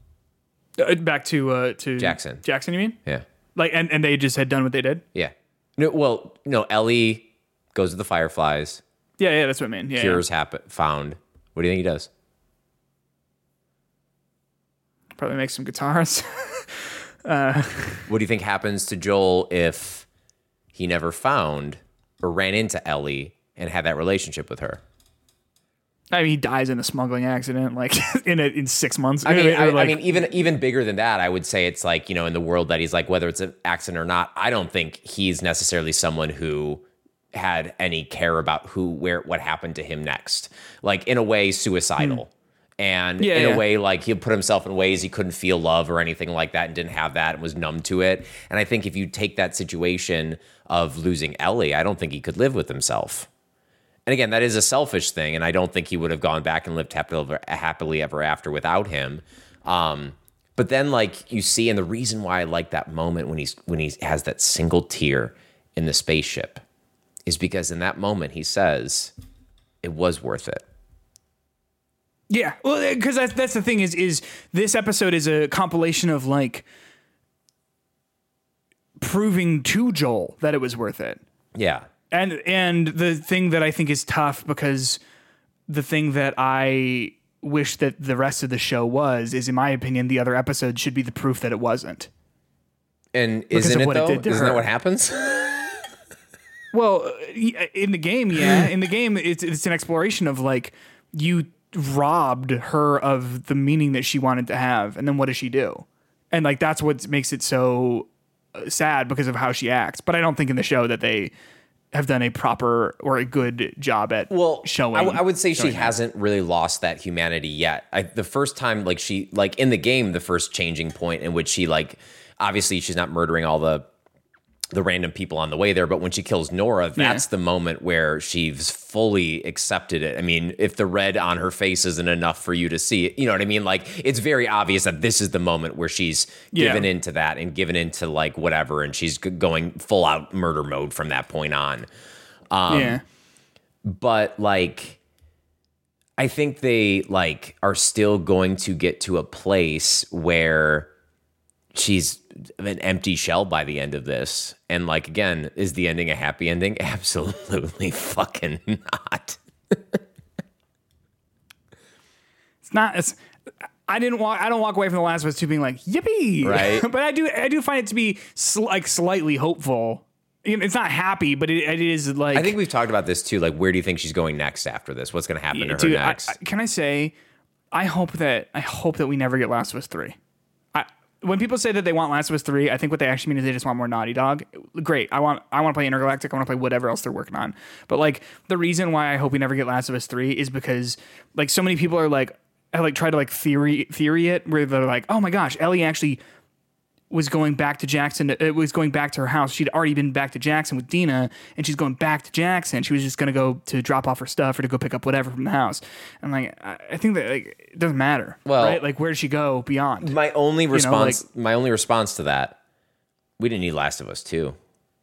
Uh, Back to uh, to Jackson. Jackson, you mean? Yeah. Like, and, and they just had done what they did? Yeah. No, well, no, Ellie goes to the Fireflies. Yeah, yeah, that's what I mean. Yeah, Cures happen found. What do you think he does? yeah. Probably make some guitars. What do you think happens to Joel if he never found or ran into Ellie and had that relationship with her? I mean, he dies in a smuggling accident, like in a, in six months. I mean, Or, I, I like- mean, even even bigger than that, I would say it's like, you know, in the world that he's like, whether it's an accident or not, I don't think he's necessarily someone who had any care about who, where, what happened to him next. Like, in a way, suicidal. And Yeah, in yeah. a way, like, he put himself in ways he couldn't feel love or anything like that and didn't have that and was numb to it. And I think if you take that situation of losing Ellie, I don't think he could live with himself. And again, that is a selfish thing, and I don't think he would have gone back and lived happily ever, happily ever after without him. Um, but then, like, you see, and the reason why I like that moment when he's when he has that single tear in the spaceship is because in that moment he says, "It was worth it." Yeah, well, because that's that's the thing is is this episode is a compilation of like proving to Joel that it was worth it, Yeah, and and the thing that I think is tough because the thing that I wish that the rest of the show was is, in my opinion, the other episodes should be the proof that it wasn't. and Because isn't of it what it though? did to Isn't that her. what happens? Well, in the game, yeah, in the game, it's it's an exploration of like you robbed her of the meaning that she wanted to have, and then what does she do? And like that's what makes it so uh, sad because of how she acts. But I don't think in the show that they have done a proper or a good job at Well, showing. I, w- I would say she showing that. hasn't really lost that humanity yet. I, the first time, like she, like in the game, the first changing point in which she, like, obviously she's not murdering all the the random people on the way there, but when she kills Nora, that's Yeah. the moment where she's fully accepted it. I mean, if the red on her face isn't enough for you to see it, you know what I mean? Like, it's very obvious that this is the moment where she's Yeah. given into that and given into like whatever, and she's g- going full out murder mode from that point on. Um, yeah. but like I think they like are still going to get to a place where she's an empty shell by the end of this. And like, again, is the ending a happy ending? Absolutely fucking not. It's not. It's. I didn't walk. I don't walk away from The Last of Us two being like yippee, Right. but I do. I do find it to be sl- like slightly hopeful. You know, it's not happy, but it, it is like. I think we've talked about this too. Like, where do you think she's going next after this? What's going to happen to her Dude, I- next? I- can I say, I hope that I hope that we never get Last of Us three. I, when people say that they want Last of Us three, I think what they actually mean is they just want more Naughty Dog. Great. I want I want to play Intergalactic. I want to play whatever else they're working on. But like the reason why I hope we never get Last of Us three is because like so many people are like I like try to like theory theory it where they're like, oh my gosh, Ellie actually was going back to Jackson. It was going back to her house. She'd already been back to Jackson with Dina, and she's going back to Jackson. She was just going to go to drop off her stuff or to go pick up whatever from the house. And like, I I think that like it doesn't matter. Well, right? Like, where did she go beyond? My only know, response, like- my only response to that, we didn't need Last of Us two.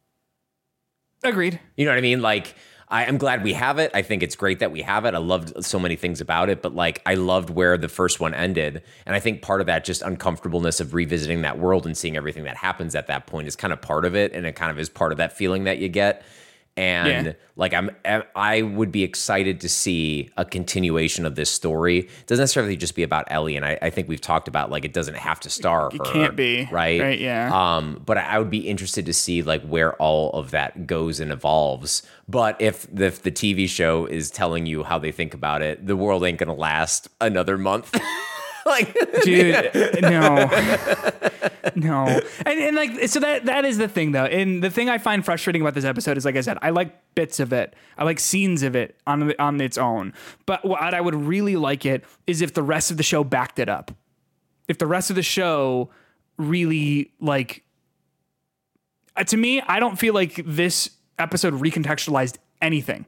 Agreed. You know what I mean? Like, I am glad we have it. I think it's great that we have it. I loved so many things about it, but like, I loved where the first one ended. And I think part of that just uncomfortableness of revisiting that world and seeing everything that happens at that point is kind of part of it. And it kind of is part of that feeling that you get. And Yeah. like, I'm, I would be excited to see a continuation of this story. It doesn't necessarily just be about Ellie. And I, I think we've talked about like, it doesn't have to star It her. can't be. Right. Right, yeah. Um, but I would be interested to see like where all of that goes and evolves. But if the, if the T V show is telling you how they think about it, the world ain't going to last another month. Like, Dude, no, no, and, and like so that that is the thing though, and the thing I find frustrating about this episode is, like I said, I like bits of it, I like scenes of it on on its own, but what I would really like it is if the rest of the show backed it up, if the rest of the show really like. Uh, to me, I don't feel like this episode recontextualized anything,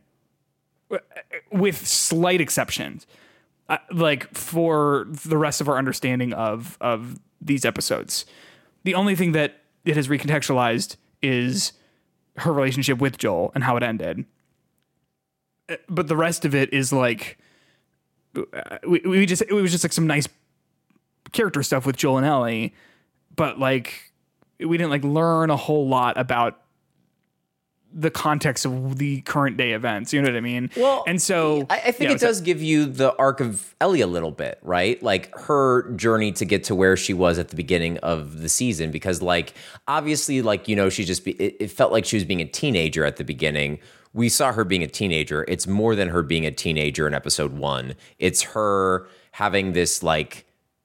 with slight exceptions. Uh, like for the rest of our understanding of of these episodes, the only thing that it has recontextualized is her relationship with Joel and how it ended. Uh, But the rest of it is like uh, we, we just it was just like some nice character stuff with Joel and Ellie, but like we didn't like learn a whole lot about the context of the current day events. You know what I mean? Well, and so I, I think yeah, it so- does give you the arc of Ellie a little bit, right? Like her journey to get to where she was at the beginning of the season, because like, obviously, like, you know, she just, be, it, it felt like she was being a teenager at the beginning. We saw her being a teenager. It's more than her being a teenager in episode one. It's her having this like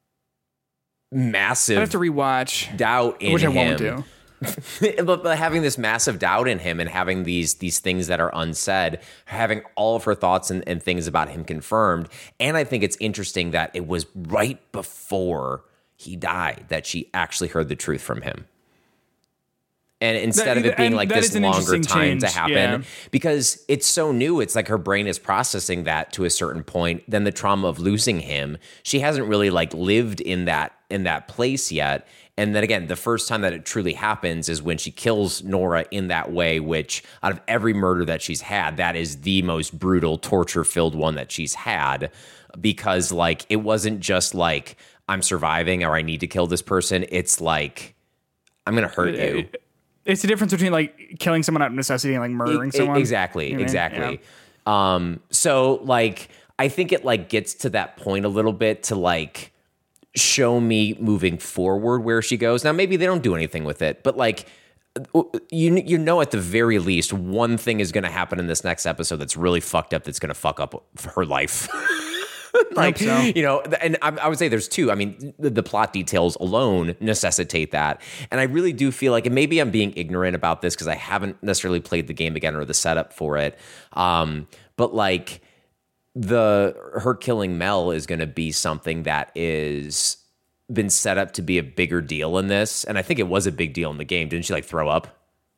massive I have to rewatch, doubt in which I him. won't do. but, but having this massive doubt in him and having these these things that are unsaid, having all of her thoughts and, and things about him confirmed. And I think it's interesting that it was right before he died that she actually heard the truth from him. And instead That- of it being and like that this is an longer interesting time to change, happen, yeah. because it's so new, it's like her brain is processing that to a certain point. Then the trauma of losing him, she hasn't really like lived in that in that place yet. And then again, the first time that it truly happens is when she kills Nora in that way, which out of every murder that she's had, that is the most brutal, torture-filled one that she's had, because like it wasn't just like I'm surviving or I need to kill this person. It's like I'm gonna hurt you. It's the difference between like killing someone out of necessity and like murdering E- someone. Exactly, You know what I mean? exactly. Um, so like I think it like gets to that point a little bit to like show me moving forward where she goes. Now maybe they don't do anything with it, but like you you know at the very least one thing is going to happen in this next episode that's really fucked up, that's going to fuck up her life. Like, so. you know, and I, I would say there's two. I mean, the, the plot details alone necessitate that. And I really do feel like, and maybe I'm being ignorant about this because I haven't necessarily played the game again or the setup for it. Um, but like the her killing Mel is going to be something that is been set up to be a bigger deal in this. And I think it was a big deal in the game. Didn't she like throw up?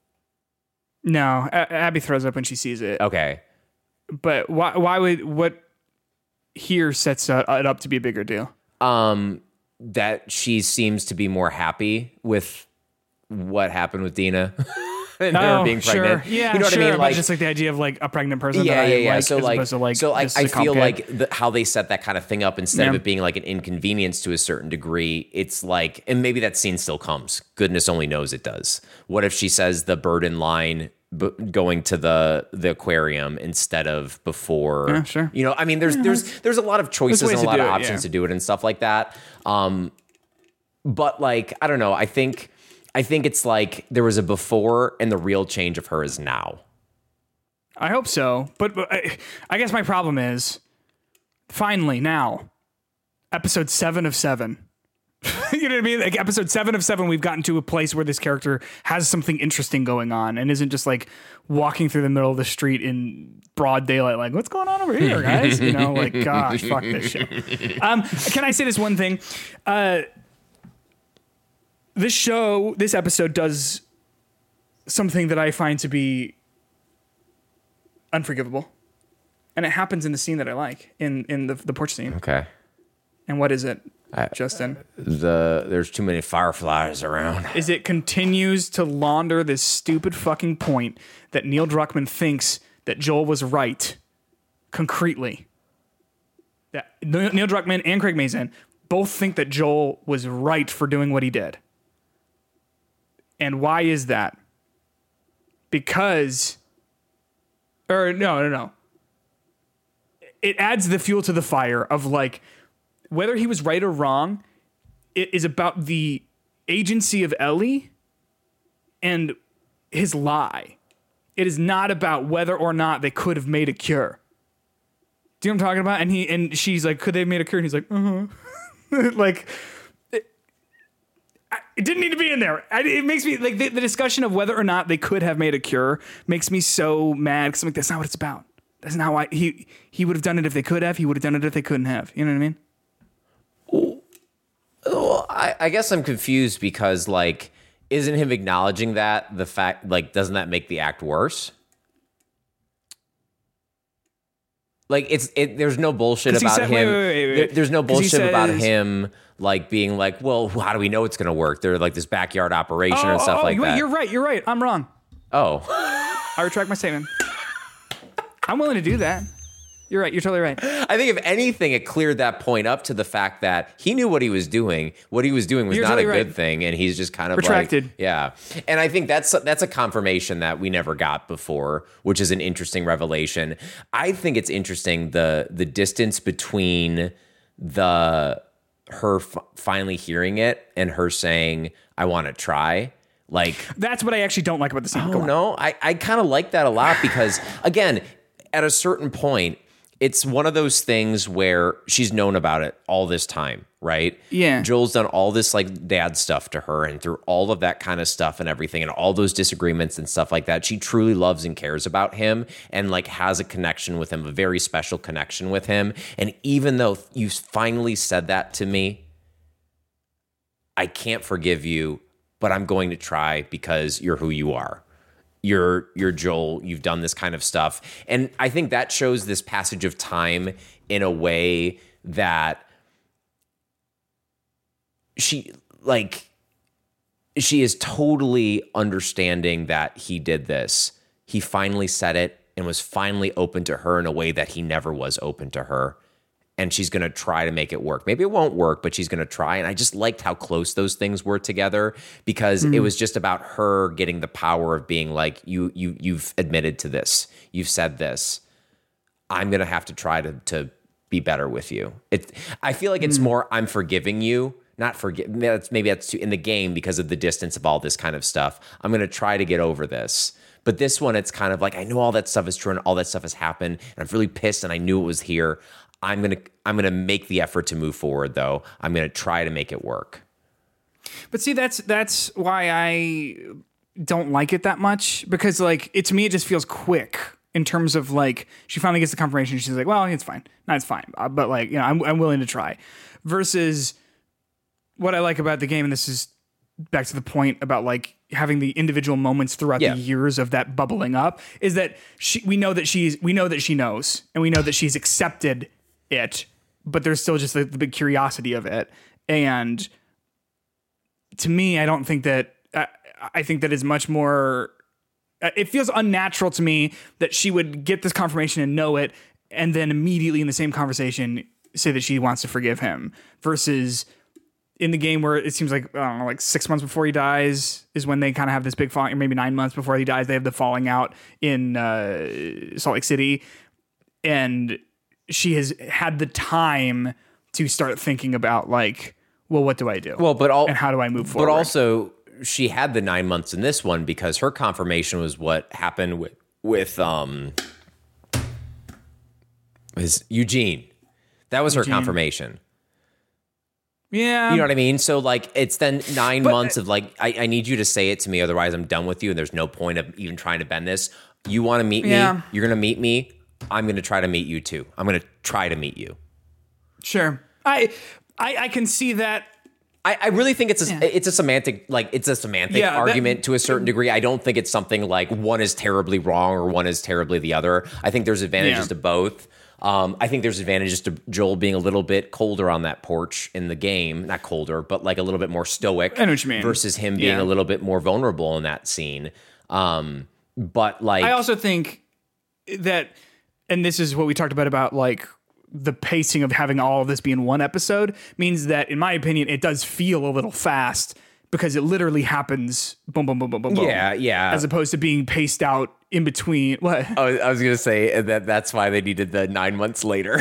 No, A- Abby throws up when she sees it. Okay. But why? Why would what here sets uh, it up to be a bigger deal? Um, that she seems to be more happy with what happened with Dina and her being pregnant. Sure. Yeah, you know what sure, I mean? but just like the idea of like a pregnant person. yeah, that yeah, I yeah. Like, so as like, opposed to, like, so like, this I is a feel complicated- like the, how they set that kind of thing up instead of Yeah. it being like an inconvenience to a certain degree. It's like, and maybe that scene still comes. Goodness only knows it does. What if she says the bird in line b- going to the the aquarium instead of before? Yeah, sure. You know, I mean, there's there's there's a lot of choices ways and a to lot do of it, options yeah. to do it and stuff like that. Um, but like, I don't know. I think. I think it's like there was a before and the real change of her is now. I hope so, but, but I, I guess my problem is, finally now, episode seven of seven. You know what I mean? Like episode seven of seven, we've gotten to a place where this character has something interesting going on and isn't just like walking through the middle of the street in broad daylight, like, what's going on over here, guys? You know, like, gosh, fuck this shit. Um, can I say this one thing? Uh, this show, this episode does something that I find to be unforgivable. And it happens in the scene that I like, in, in the, the porch scene. Okay. And what is it? I, Justin, the there's too many fireflies around. Is it continues to launder this stupid fucking point that Neil Druckmann thinks that Joel was right concretely. That Neil Druckmann and Craig Mazin both think that Joel was right for doing what he did. And why is that? Because, or no, no, no. It adds the fuel to the fire of like, whether he was right or wrong, it is about the agency of Ellie and his lie. It is not about whether or not they could have made a cure. Do you know what I'm talking about? And he and she's like, could they have made a cure? And he's like, uh-huh. Like, it, it didn't need to be in there. I, it makes me, like, the, the discussion of whether or not they could have made a cure makes me so mad because I'm like, that's not what it's about. That's not why he, he would have done it if they could have. He would have done it if they couldn't have. You know what I mean? Well, I, I guess I'm confused because, like, isn't him acknowledging that the fact, like, doesn't that make the act worse? Like, it's it. There's no bullshit about said, him. Wait, wait, wait, wait. There, there's no bullshit says, about him, like, being like, well, how do we know it's going to work? They're like this backyard operation oh, and stuff oh, like wait, that. You're right. You're right. I'm wrong. Oh. I retract my statement. I'm willing to do that. You're right. You're totally right. I think if anything, it cleared that point up to the fact that he knew what he was doing. What he was doing was You're not totally a good right. thing, and he's just kind of Retracted. like, yeah. And I think that's that's a confirmation that we never got before, which is an interesting revelation. I think it's interesting the the distance between the her f- finally hearing it and her saying, "I want to try." Like, That's what I actually don't like about the scene. Go oh on. no, I I kind of like that a lot because again, at a certain point, it's one of those things where she's known about it all this time, right? Yeah. Joel's done all this like dad stuff to her and through all of that kind of stuff and everything and all those disagreements and stuff like that. She truly loves and cares about him and like has a connection with him, a very special connection with him. And even though you finally said that to me, I can't forgive you, but I'm going to try because you're who you are. You're you're Joel, you've done this kind of stuff. And I think that shows this passage of time in a way that she like she is totally understanding that he did this. He finally said it and was finally open to her in a way that he never was open to her. And she's going to try to make it work. Maybe it won't work, but she's going to try. And I just liked how close those things were together because mm. it was just about her getting the power of being like, you, you, you've admitted to this. You've said this. I'm going to have to try to, to be better with you. It, I feel like it's mm. more, I'm forgiving you, not forgive. That's, maybe that's too, in the game because of the distance of all this kind of stuff. I'm going to try to get over this. But this one, it's kind of like, I know all that stuff is true and all that stuff has happened. And I'm really pissed and I knew it was here. I'm going to I'm going to make the effort to move forward though. I'm going to try to make it work. But see, that's that's why I don't like it that much because like it to me it just feels quick in terms of like she finally gets the confirmation. She's like, well, it's fine. No, it's fine. Uh, but like, you know, I'm I'm willing to try. Versus what I like about the game, and this is back to the point about like having the individual moments throughout yeah. the years of that bubbling up, is that she we know that she's we know that she knows and we know that she's accepted it, but there's still just the, the big curiosity of it. And to me, I don't think that I, I think that is much more it feels unnatural to me that she would get this confirmation and know it and then immediately in the same conversation say that she wants to forgive him versus in the game where it seems like, I don't know, like six months before he dies is when they kind of have this big falling, or maybe nine months before he dies, they have the falling out in uh, Salt Lake City. And she has had the time to start thinking about like, well, what do I do? Well, but all, and how do I move forward? But also she had the nine months in this one because her confirmation was what happened with, with, um, was Eugene. That was Eugene. her confirmation. Yeah. You know what I mean? So like it's then nine But- months of like I, I need you to say it to me, otherwise I'm done with you, and there's no point of even trying to bend this. You want to meet Yeah. me? You're gonna meet me. I'm gonna try to meet you too. I'm gonna try to meet you. Sure. I I, I can see that. I, I really think it's a Yeah. it's a semantic like it's a semantic Yeah, that- argument to a certain degree. I don't think it's something like one is terribly wrong or one is terribly the other. I think there's advantages Yeah. to both. Um, I think there's advantages to Joel being a little bit colder on that porch in the game, not colder, but like a little bit more stoic. I know what you mean. Versus him being Yeah. a little bit more vulnerable in that scene. Um, but like, I also think that, and this is what we talked about about like the pacing of having all of this be in one episode means that, in my opinion, it does feel a little fast because it literally happens boom, boom, boom, boom, boom, boom. yeah, yeah. As opposed to being paced out in between. What? I was, I was gonna say that that's why they needed the nine months later.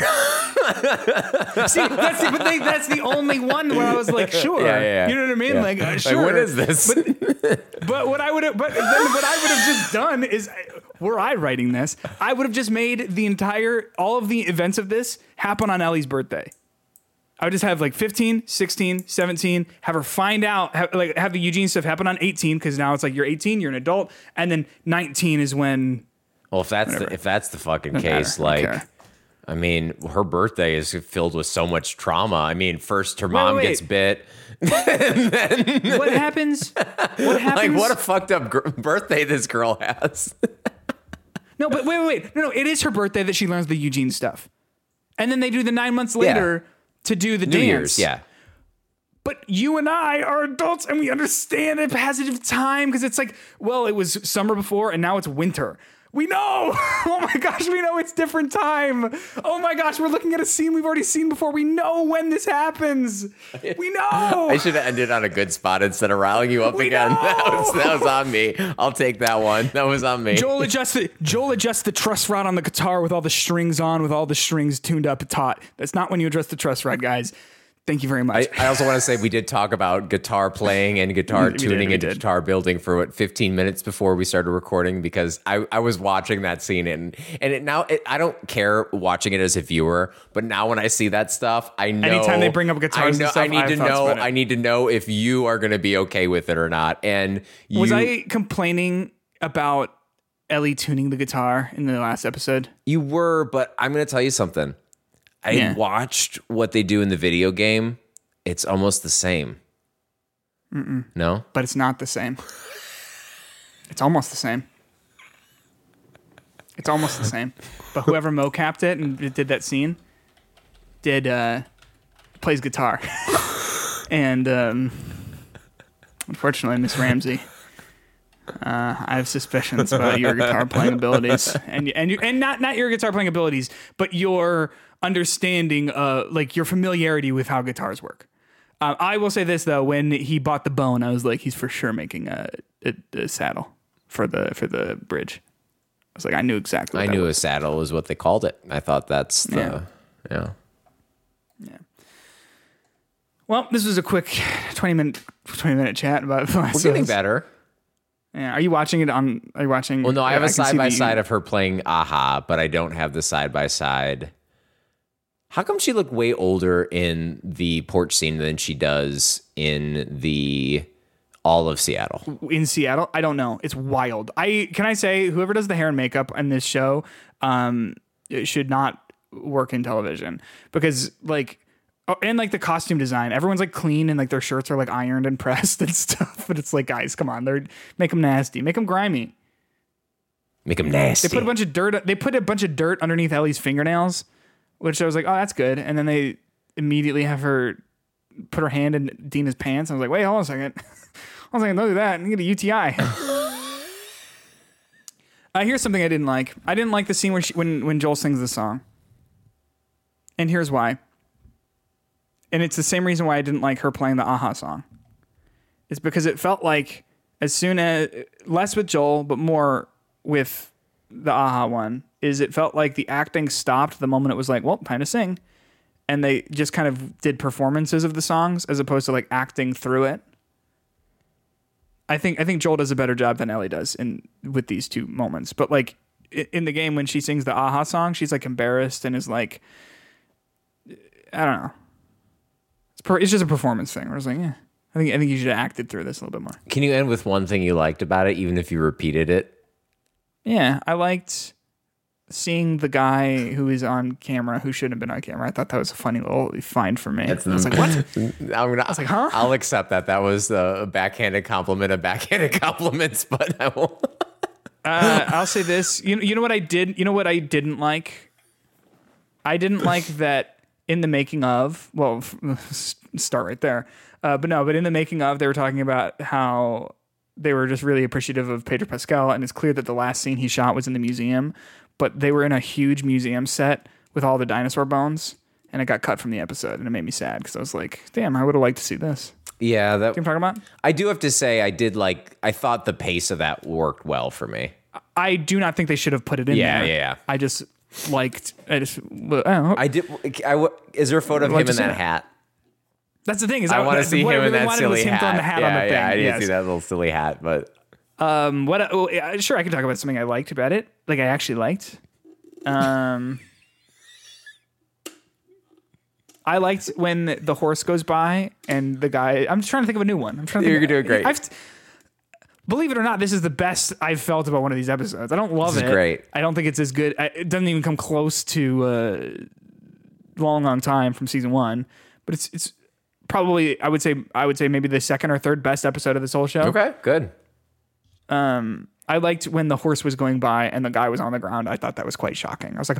See, that's the, but they, that's the only one where I was like, sure. Yeah, yeah, yeah. You know what I mean? Yeah. Like, uh, Like, sure. what is this? But, but what I would have, but then what I would have just done is, were I writing this, I would have just made the entire, all of the events of this happen on Ellie's birthday. I would just have like fifteen, sixteen, seventeen, have her find out, have, like have the Eugene stuff happen on eighteen, because now it's like you're eighteen, you're an adult, and then nineteen is when. Well, if that's Whatever. the, if that's the fucking Doesn't case, matter. I don't like, care. I mean, her birthday is filled with so much trauma. I mean, first her mom wait, gets wait. bit. What happens? What happens? Like, what a fucked up gr- birthday this girl has. No, but wait, wait, wait. No, no, it is her birthday that she learns the Eugene stuff. And then they do the nine months later to do the New dance. Year's, yeah. But you and I are adults and we understand the passage of time because it's like, well, it was summer before and now it's winter. We know. Oh my gosh, we know it's different time. Oh my gosh, we're looking at a scene we've already seen before. We know when this happens. We know. I should have ended on a good spot instead of riling you up We again. know. That was that was on me. I'll take that one. That was on me. Joel adjusts the Joel adjusts the truss rod on the guitar with all the strings on, with all the strings tuned up and taut. That's not when you adjust the truss rod, guys. Thank you very much. I, I also want to say we did talk about guitar playing and guitar We did, tuning we and did. guitar building for what fifteen minutes before we started recording because I, I was watching that scene and and it now it, I don't care watching it as a viewer, but now when I see that stuff, I know Anytime they bring up guitars I know and stuff, I need I have to thoughts know about it. I need to know if you are going to be okay with it or not. And you, Was I complaining about Ellie tuning the guitar in the last episode? you were, but I'm going to tell you something. I Yeah. watched what they do in the video game. It's almost the same. Mm-mm. No? But it's not the same. It's almost the same. It's almost the same. But whoever mocapped it and did that scene did uh, plays guitar. And um, unfortunately, Miss Ramsey, uh, I have suspicions about your guitar playing abilities, and and you, and not not your guitar playing abilities, but your understanding, uh, like your familiarity with how guitars work. Uh, I will say this though: when he bought the bone, I was like, he's for sure making a, a, a saddle for the for the bridge. I was like, I knew exactly. What I that knew was. a saddle was what they called it. I thought that's the Yeah. yeah. Yeah. Well, this was a quick twenty minute twenty minute chat about the last. We're getting of Us. better. Yeah. Are you watching it on? Are you watching? Well, no, I have a can see side by that you- side of her playing Aha, but I don't have the side by side. How come she looked way older in the porch scene than she does in the all of Seattle? in Seattle. I don't know. It's wild. I can I say whoever does the hair and makeup on this show, um, it should not work in television because like. Oh, and like the costume design, everyone's like clean and like their shirts are like ironed and pressed and stuff. But it's like, guys, come on, they're make them nasty, make them grimy. Make them nasty. They put a bunch of dirt. They put a bunch of dirt underneath Ellie's fingernails, which I was like, oh, that's good. And then they immediately have her put her hand in Dina's pants. I was like, wait, hold on a second. hold on a second, don't do that. You get a U T I. uh, here's something I didn't like. I didn't like the scene where she, when when Joel sings the song, and here's why. And it's the same reason why I didn't like her playing the Aha song. It's because it felt like as soon as less with Joel, but more with the Aha one, is it felt like the acting stopped the moment it was like, well, time to sing. And they just kind of did performances of the songs as opposed to like acting through it. I think I think Joel does a better job than Ellie does in with these two moments. But like i- in the game when she sings the Aha song, she's like embarrassed and is like, I don't know. per, it's just a performance thing. I was like, yeah, I think I think you should have acted through this a little bit more. Can you end with one thing you liked about it, even if you repeated it? Yeah, I liked seeing the guy who is on camera who shouldn't have been on camera. I thought that was a funny little find for me. That's I was like, what? I'm gonna, I was like, huh? I'll accept that. That was a backhanded compliment of backhanded compliments, but I won't. uh, I'll say this. You know, you know what I did? You know what I didn't like? I didn't like that in the making of, well, start right there. Uh, but no, but in the making of, they were talking about how they were just really appreciative of Pedro Pascal, and it's clear that the last scene he shot was in the museum, but they were in a huge museum set with all the dinosaur bones, and it got cut from the episode, and it made me sad because I was like, damn, I would have liked to see this. Yeah, that, you know what I'm talking about? I do have to say, I did like, I thought the pace of that worked well for me. I do not think they should have put it in Yeah, there. yeah, yeah. I just liked, I just, I don't know. I did. I, w- is there a photo of I'd like him to in see that that. hat? That's the thing. Is I want to that- see what I him in really that wanted was silly him hat. throwing the hat yeah, on the thing. yeah, I didn't Yes. see that little silly hat, but Um, what? Oh, yeah, sure, I can talk about something I liked about it. Like I actually liked. Um, I liked when the horse goes by and the guy. I'm just trying to think of a new one. I'm trying to. You're think, doing great. I've, believe it or not, this is the best I've felt about one of these episodes. I don't love This it. is great. I don't think it's as good. I- It doesn't even come close to uh, long, long time from season one. But it's it's probably I would say I would say maybe the second or third best episode of this whole show. okay, good. Um, I liked when the horse was going by and the guy was on the ground. I thought that was quite shocking. I was like,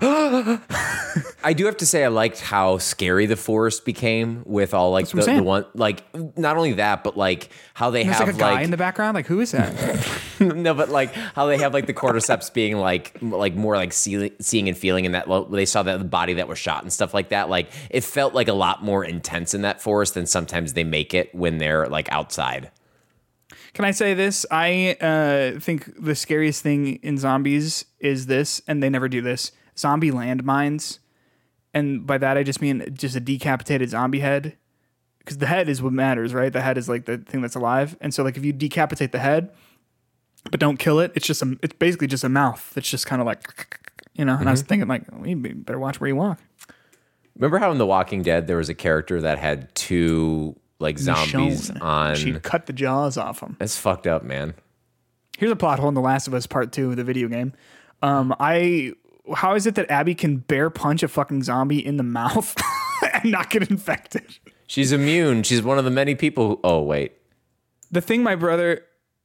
I do have to say I liked how scary the forest became with all like what the, I'm saying. the one like not only that but like how they there's have like a guy like in the background. Like, who is that? no but like how they have like the cordyceps being like like more like see, seeing and feeling, and that lo- they saw that the body that was shot and stuff like that. Like it felt like a lot more intense in that forest than sometimes they make it when they're like outside. Can I say this? I uh, think the scariest thing in zombies is this, and they never do this: zombie landmines. And by that, I just mean just a decapitated zombie head, because the head is what matters, right? The head is like the thing that's alive, and so like if you decapitate the head, but don't kill it, it's just a, it's basically just a mouth that's just kind of like, you know. And mm-hmm. I was thinking like, well, you better watch where you walk. Remember how in The Walking Dead there was a character that had two like zombies Michonne. on? She'd cut the jaws off them. That's fucked up, man. Here's a plot hole in The Last of Us Part Two, the video game. Um, I how is it that Abby can bear punch a fucking zombie in the mouth and not get infected? She's immune. She's one of the many people who. Oh wait. The thing, my brother.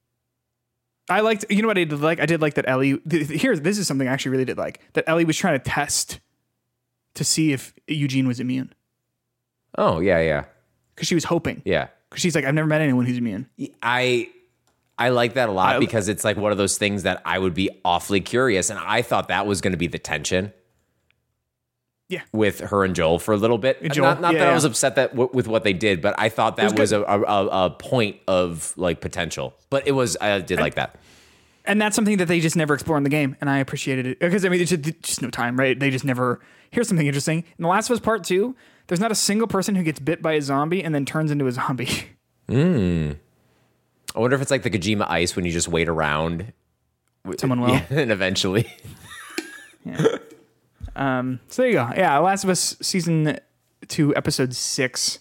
I liked. You know what I did like? I did like that Ellie. Th- here, this is something I actually really did like. That Ellie was trying to test to see if Eugene was immune. Oh yeah, yeah. Because she was hoping. Yeah. Because she's like, I've never met anyone who's immune. I I like that a lot I- because it's like one of those things that I would be awfully curious, and I thought that was going to be the tension. Yeah. With her and Joel for a little bit. Joel, not not yeah, that I yeah. was upset that w- with what they did, but I thought that was was, a, a, a point of like potential. But it was I did like that. And that's something that they just never explore in the game, and I appreciated it. Because, I mean, it's just, just no time, right? They just never... Here's something interesting. In The Last of Us Part two, there's not a single person who gets bit by a zombie and then turns into a zombie. Mm. I wonder if it's like the Kojima Ice when you just wait around. Someone will. Yeah, and eventually. Yeah. Um, so there you go. Yeah, Last of Us Season two, Episode six.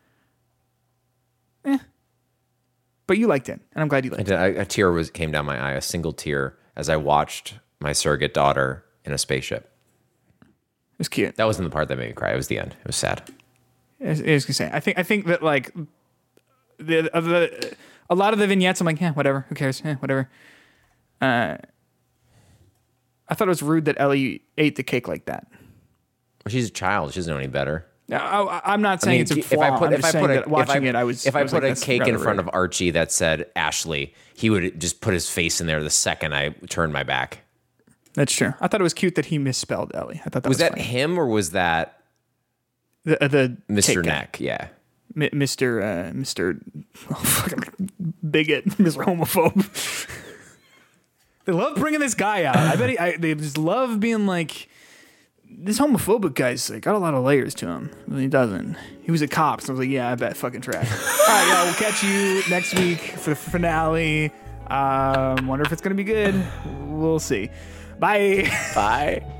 Eh. But you liked it, and I'm glad you liked it. A, a tear was came down my eye, a single tear, as I watched my surrogate daughter in a spaceship. It was cute. That wasn't the part that made me cry. It was the end. It was sad. I was, I was gonna say. I think. I think that like the, of the a lot of the vignettes. I'm like, yeah, whatever. Who cares? Yeah, whatever. Uh, I thought it was rude that Ellie ate the cake like that. Well, she's a child. She doesn't know any better. I, I, I'm not saying I mean, it's a if flaw. I put I'm if just I saying put a, that watching if I, it, I was. if I, I was put like, a that's cake in rather front rude. of Archie that said Ashley, he would just put his face in there the second I turned my back. That's true. I thought it was cute that he misspelled Ellie. I thought that was, Was that funny. him or was that the uh, the Mister cake guy. Neck? Yeah. M- Mister Uh, Mister Oh, fucking bigot, Mister Homophobe. They love bringing this guy out. I bet he, I, they just love being like, this homophobic guy's like, got a lot of layers to him. Well, he doesn't. He was a cop, so I was like, yeah, I bet fucking trash. All right, y'all, we'll catch you next week for the finale. Um, wonder if it's gonna be good. We'll see. Bye. Bye.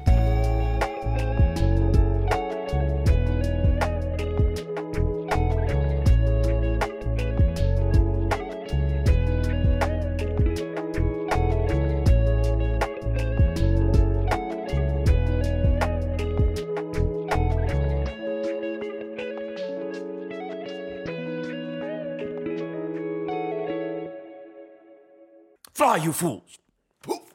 Fly, you fools!